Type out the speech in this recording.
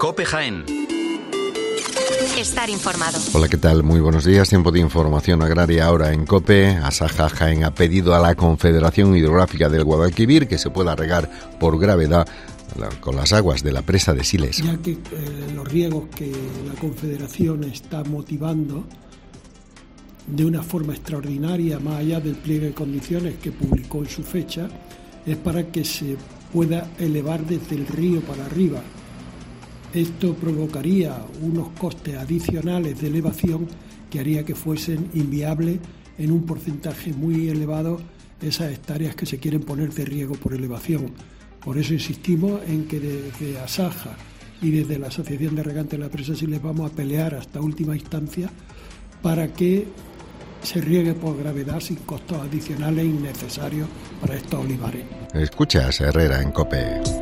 COPE Jaén. Estar informado. Hola, ¿qué tal? Muy buenos días. Tiempo de información agraria ahora en COPE. Asaja Jaén ha pedido a la Confederación Hidrográfica del Guadalquivir que se pueda regar por gravedad con las aguas de la presa de Siles. Ya que los riegos que la Confederación está motivando de una forma extraordinaria, más allá del pliego de condiciones que publicó en su fecha, es para que se pueda elevar desde el río para arriba. Esto provocaría unos costes adicionales de elevación que haría que fuesen inviables en un porcentaje muy elevado esas hectáreas que se quieren poner de riego por elevación. Por eso insistimos en que desde Asaja y desde la Asociación de Regantes de la Presa Siles vamos a pelear hasta última instancia para que se riegue por gravedad sin costos adicionales innecesarios para estos olivares. Escuchas Herrera en COPE.